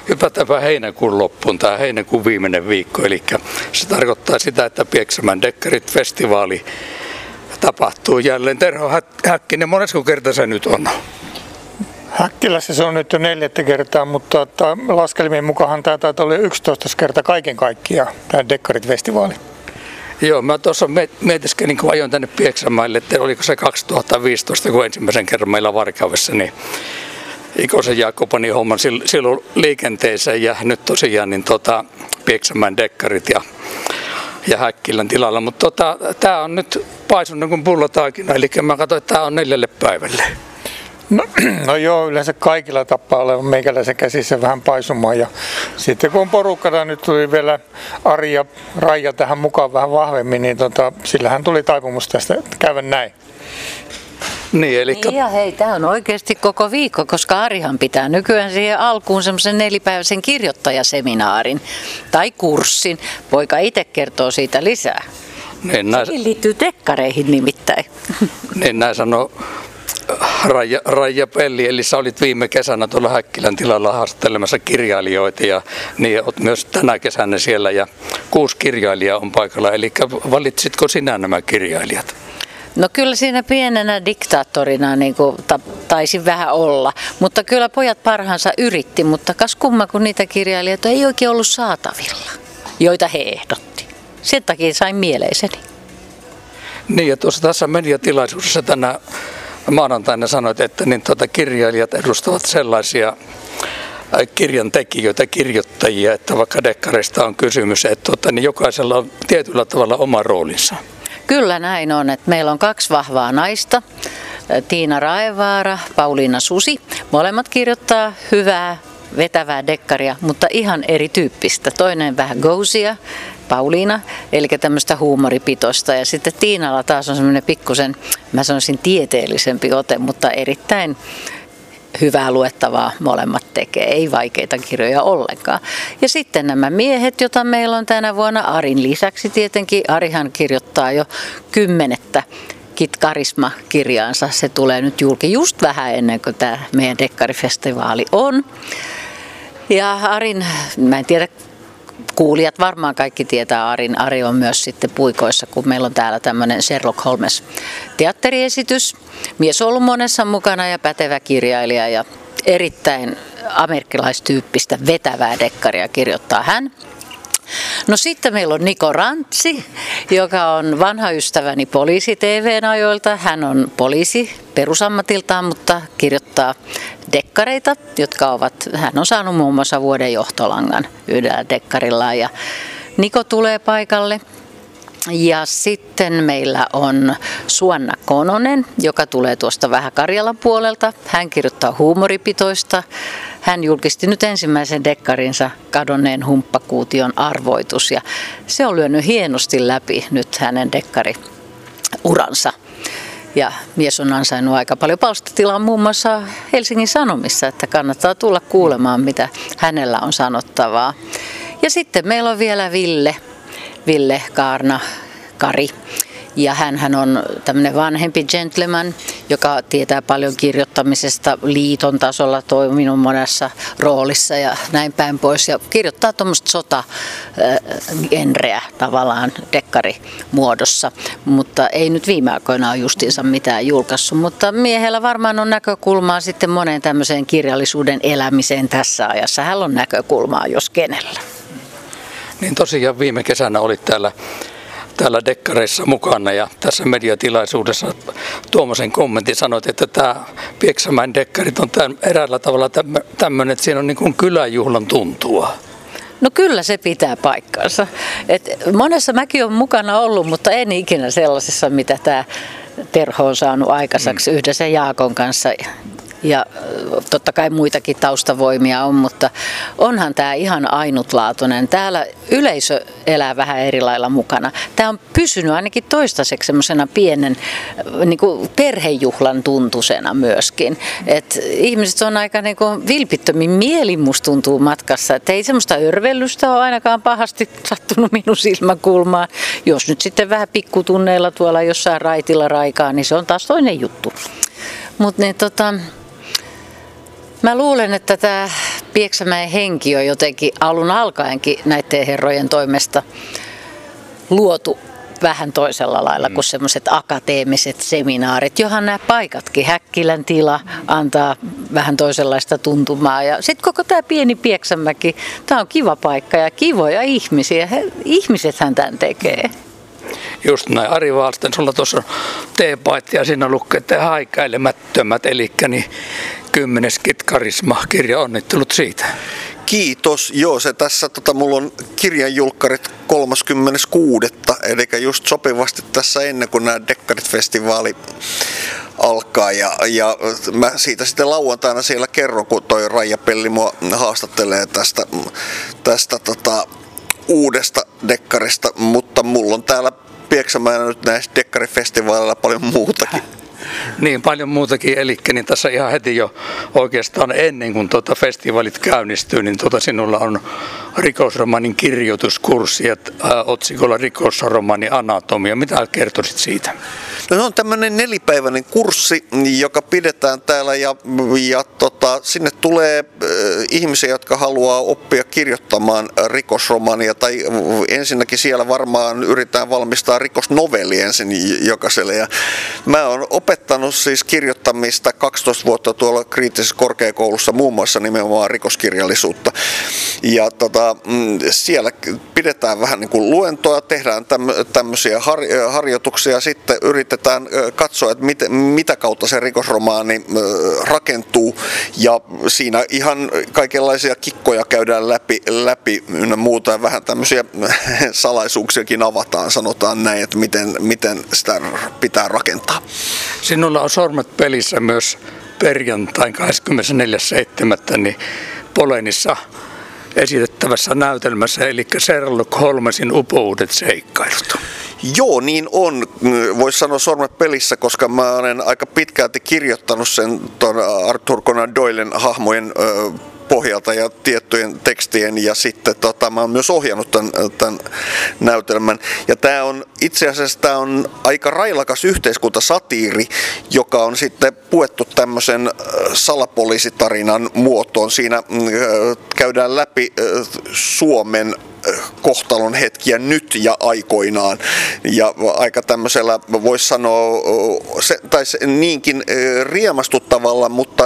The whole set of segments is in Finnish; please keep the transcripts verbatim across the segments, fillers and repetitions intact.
hypätäänpä heinäkuun loppuun, tämä heinäkuun viimeinen viikko. Eli se tarkoittaa sitä, että Pieksämäen Dekkarit-festivaali tapahtuu jälleen. Terho Häkkinen, monesko kerta se nyt on? Häkkilässä se on nyt jo neljättä kertaa, mutta laskelmien mukaan tämä taitaa olla yksitoista kerta kaiken kaikkiaan, tämä Dekkarit-festivaali. Joo, mä tuossa mietiskelin, kun ajoin tänne Pieksämäelle, että oliko se kaksituhattaviisitoista, kun ensimmäisen kerran meillä Varkaudessa, niin Ikosen Jaakko pani homman silloin liikenteeseen ja nyt tosiaan niin tota, Pieksämäen Dekkarit ja, ja Häkkilän tilalla. Mutta tota, tämä on nyt paisunut kuin pullotaikina, eli mä katsoin, että tämä on neljälle päivälle. No, no joo, yleensä kaikilla tappaa olevan meikäläisen käsissä vähän paisumaan. Ja sitten kun porukkana nyt tuli vielä Ari ja Raija tähän mukaan vähän vahvemmin, niin tota, sillähän tuli taipumus tästä käydä näin. Niin, eli... niin ja hei, tämä on oikeasti koko viikko, koska Arihan pitää nykyään siihen alkuun semmoisen nelipäiväisen kirjoittajaseminaarin tai kurssin. Poika itse kertoo siitä lisää. Niin, näin... Sekin liittyy dekkareihin nimittäin. Niin näin sanoo Raija, Raija Pelli, eli sä olit viime kesänä tuolla Häkkilän tilalla haastattelemassa kirjailijoita ja niin olet myös tänä kesänä siellä ja kuusi kirjailijaa on paikalla. Eli valitsitko sinä nämä kirjailijat? No kyllä siinä pienenä diktaattorina niin kuin ta- taisi vähän olla, mutta kyllä pojat parhaansa yritti, mutta kas kumma kun niitä kirjailijoita ei oikein ollut saatavilla, joita he ehdotti. Sen takia sain mieleiseni. Niin ja tuossa tässä mediatilaisuudessa tänä maanantaina sanoit, että niin tuota, kirjailijat edustavat sellaisia kirjan tekijöitä, kirjoittajia, että vaikka dekkareista on kysymys, että tuota, niin jokaisella on tietyllä tavalla oma roolinsa. Kyllä näin on, että meillä on kaksi vahvaa naista, Tiina Raevaara, Pauliina Susi. Molemmat kirjoittaa hyvää, vetävää dekkaria, mutta ihan erityyppistä. Toinen vähän gousia, Pauliina, eli tämmöistä huumoripitoista. Ja sitten Tiinalla taas on semmoinen pikkusen, mä sanoisin tieteellisempi ote, mutta erittäin hyvää luettavaa molemmat tekee, ei vaikeita kirjoja ollenkaan. Ja sitten nämä miehet, joita meillä on tänä vuonna, Arin lisäksi tietenkin, Arihan kirjoittaa jo kymmenettä Kit Karisma-kirjaansa. Se tulee nyt julki just vähän ennen kuin tämä meidän dekkarifestivaali on. Ja Arin, mä en tiedä, kuulijat varmaan kaikki tietää Arin. Ari on myös sitten puikoissa, kun meillä on täällä tämmöinen Sherlock Holmes teatteriesitys. Mies on ollut monessa mukana ja pätevä kirjailija ja erittäin amerikkalaistyyppistä vetävää dekkaria kirjoittaa hän. No sitten meillä on Niko Rantsi, joka on vanha ystäväni poliisi-T V:n ajoilta. Hän on poliisi perusammatiltaan, mutta kirjoittaa dekkareita, jotka ovat, hän on saanut muun muassa vuoden johtolangan yhdellä dekkarillaan ja Niko tulee paikalle. Ja sitten meillä on Suanna Kononen, joka tulee tuosta vähän Karjalan puolelta. Hän kirjoittaa huumoripitoista. Hän julkisti nyt ensimmäisen dekkarinsa Kadonneen humppakuution arvoitus ja se on lyönyt hienosti läpi nyt hänen dekkariuransa. Ja mies on ansainnut aika paljon palstatilaa muun muassa Helsingin Sanomissa, että kannattaa tulla kuulemaan, mitä hänellä on sanottavaa. Ja sitten meillä on vielä Ville. Ville Kaarna Kari. Ja hänhän on tämmöinen vanhempi gentleman, joka tietää paljon kirjoittamisesta, liiton tasolla toiminut monessa roolissa ja näin päin pois. Ja kirjoittaa tuommoista sota-genreä tavallaan dekkarimuodossa, mutta ei nyt viime aikoina ole justiinsa mitään julkaissut. Mutta miehellä varmaan on näkökulmaa sitten moneen tämmöiseen kirjallisuuden elämiseen tässä ajassa. Hänellä on näkökulmaa, jos kenellä. Niin tosiaan viime kesänä olit täällä, täällä dekkareissa mukana ja tässä mediatilaisuudessa Tuomosen kommentin sanoit, että tämä Pieksämäen dekkarit on tämän, eräällä tavalla tämmöinen, että siinä on niin kuin kyläjuhlan tuntua. No kyllä se pitää paikkansa. Et monessa mäkin olen mukana ollut, mutta en ikinä sellaisessa, mitä tämä Terho on saanut aikaiseksi mm. yhdessä Jaakon kanssa. Ja totta kai muitakin taustavoimia on, mutta onhan tämä ihan ainutlaatuinen. Täällä yleisö elää vähän eri lailla mukana. Tämä on pysynyt ainakin toistaiseksi semmoisena pienen niin kuin perhejuhlan tuntusena myöskin. Et ihmiset on aika niin kuin vilpittömin mielin musta tuntuu matkassa. Et ei semmoista örvellystä ole ainakaan pahasti sattunut minun silmäkulmaan. Jos nyt sitten vähän pikkutunneilla tuolla jossain raitilla raikaa, niin se on taas toinen juttu. Mut niin tota... Mä luulen, että tämä Pieksämäen henki on jotenkin alun alkaenkin näiden herrojen toimesta luotu vähän toisella lailla kuin semmoiset akateemiset seminaarit, johon nämä paikatkin, Häkkilän tila, antaa vähän toisenlaista tuntumaa. Ja sitten koko tämä pieni Pieksämäki, tämä on kiva paikka ja kivoja ihmisiä. He, ihmisethän tämän tekee. Just näin. Ari Wallsten, sulla tuossa on teepaita ja siinä lukee, että haikailemättömät, eli niin kymmenes Kitkarisma-kirja, onnittelut siitä. Kiitos. Joo, se tässä, tota, mulla on kirjanjulkkarit kolmaskymmenes kuudetta, eli just sopivasti tässä ennen kuin nämä Dekkarit-festivaali alkaa. Ja, ja mä siitä sitten lauantaina siellä kerron, kun toi Raija Pelli mua haastattelee tästä, tästä tota, uudesta dekkarista, mutta mulla on täällä Pieksämäellä nyt näissä dekkarifestivaaleilla paljon muutakin. Niin, paljon muutakin, eli niin tässä ihan heti jo oikeastaan ennen kuin tuota festivaalit käynnistyy, niin tuota sinulla on rikosromaanin kirjoituskurssi ja ää, otsikolla rikosromaani anatomia. Mitä kertoisit siitä? No, se on tämmöinen nelipäiväinen kurssi, joka pidetään täällä ja, ja tota, sinne tulee äh, ihmisiä, jotka haluaa oppia kirjoittamaan rikosromaania, tai ensinnäkin siellä varmaan yritetään valmistaa rikosnovelli ensin jokaiselle. Ja mä oon opettanut siis kirjoittamista kaksitoista vuotta tuolla kriittisessä korkeakoulussa, muun muassa nimenomaan rikoskirjallisuutta. Ja tota, siellä pidetään vähän niin kuin luentoa, tehdään tämmöisiä har- harjoituksia, sitten yritetään katsoa, että mit, mitä kautta se rikosromaani rakentuu, ja siinä ihan kaikenlaisia kikkoja käydään läpi, läpi ynnä muuta, ja vähän tämmöisiä salaisuuksiakin avataan, sanotaan näin, että miten, miten sitä pitää rakentaa. Sinulla on sormet pelissä myös perjantain kahdeskymmenesneljäs seitsemättä niin Polenissa esitettävässä näytelmässä, eli Sherlock Holmesin upouudet seikkailut. Joo, niin on. Voisi sanoa sormet pelissä, koska mä olen aika pitkälti kirjoittanut sen ton Arthur Conan Doylen hahmojen ö, pohjalta ja tiettyjen tekstien, ja sitten tota, mä oon myös ohjannut tämän, tämän näytelmän. Ja tää on itse asiassa tää on aika railakas yhteiskuntasatiiri, joka on sitten puettu tämmöisen salapoliisitarinan muotoon. Siinä äh, käydään läpi äh, Suomen kohtalon hetkiä nyt ja aikoinaan, ja aika tämmöisellä voisi sanoa se, tai se, niinkin riemastuttavalla, mutta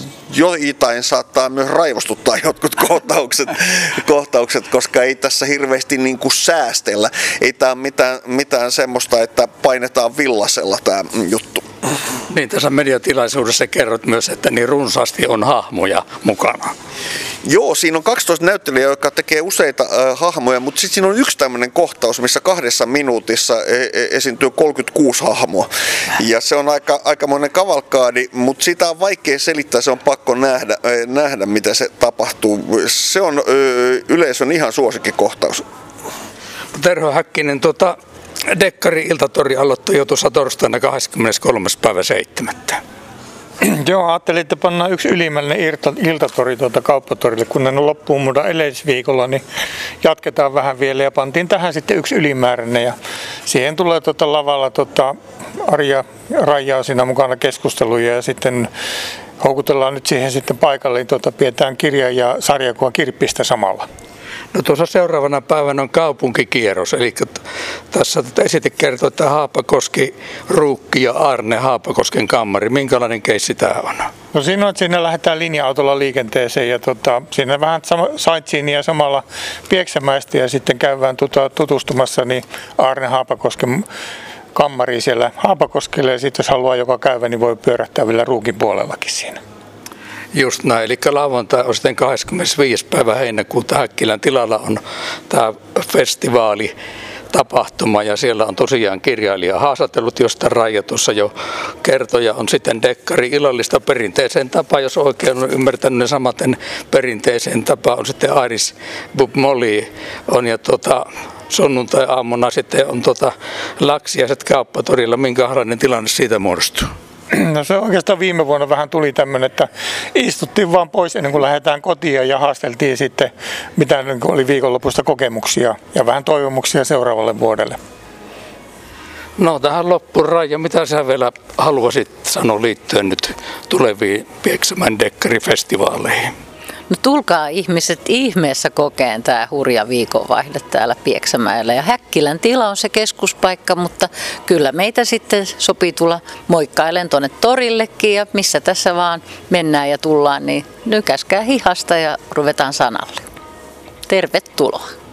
joitain saattaa myös raivostuttaa jotkut kohtaukset, kohtaukset, koska ei tässä hirveästi niin kuin säästellä. Ei tämä ole mitään, mitään semmoista, että painetaan villasella tämä juttu. Niin, tässä mediatilaisuudessa kerrot myös, että niin runsaasti on hahmoja mukana. Joo, siinä on kaksitoista näyttelijää, jotka tekee useita äh, hahmoja, mutta sitten siinä on yksi tämmöinen kohtaus, missä kahdessa minuutissa e- e- esiintyy kolmekymmentäkuusi hahmoa. Ja se on aika, aikamoinen kavalkaadi, mutta sitä on vaikea selittää, se on pakko nähdä, äh, nähdä mitä se tapahtuu. Se on äh, yleisön ihan suosikkikohtaus. Terho Häkkinen, tuota, Dekkari-iltatori aloittui jo tuossa torstaina kahdeskymmeneskolmas päivä seitsemättä. Joo, ajattelin, että pannaan yksi ylimmäinen iltatori tuota kauppatorille, kun ne on loppuun muuta edellisviikolla, niin jatketaan vähän vielä ja pantiin tähän sitten yksi ylimääräinen, ja siihen tulee tuota lavalla tuota Arja Raijaa siinä mukana keskusteluja, ja sitten houkutellaan nyt siihen sitten paikalle, niin tuota pidetään kirja- ja sarjakuva kirppistä samalla. No tuossa seuraavana päivänä on kaupunkikierros, eli tässä esite kertoo, että Haapakoski, Ruukki ja Arne Haapakosken kammari. Minkälainen keissi tämä on? No siinä on, että siinä lähdetään linja-autolla liikenteeseen, ja tota, siinä vähän sightseeingia samalla Pieksämäestä, ja sitten käydään tota, tutustumassa niin Arne Haapakosken kammariin siellä Haapakoskelle, ja sitten jos haluaa joka käydä, niin voi pyörähtää vielä Ruukin puolellakin siinä. Just näin, eli lauantai on sitten kahdeskymmenesviides päivä heinäkuuta Häkkilän tilalla on tämä festivaali tapahtuma, ja siellä on tosiaan kirjailija haastatellut, josta Raija tuossa jo kertoja on sitten dekkari illallista perinteiseen tapaan, jos oikein on ymmärtänyt, ne samaten perinteiseen tapaan on sitten Iris Bob Molly on, ja tuota, sunnuntai-aamuna sitten on tuota Laksiaiset kauppatorilla. Minkälainen tilanne siitä muodostuu? No se oikeastaan viime vuonna vähän tuli tämmöinen, että istuttiin vaan pois ennen kuin lähdetään kotiin ja haasteltiin sitten, mitä oli viikonlopusta kokemuksia ja vähän toivomuksia seuraavalle vuodelle. No tähän loppuun, Raija, mitä sä vielä haluaisit sanoa liittyen nyt tuleviin Pieksämäen dekkarifestivaaleihin? No tulkaa ihmiset ihmeessä kokeen tämä hurja viikonvaihde täällä Pieksämäellä. Ja Häkkilän tila on se keskuspaikka, mutta kyllä meitä sitten sopii tulla moikkailen tuonne torillekin ja missä tässä vaan mennään ja tullaan, niin nykäskää hihasta ja ruvetaan sanalle. Tervetuloa.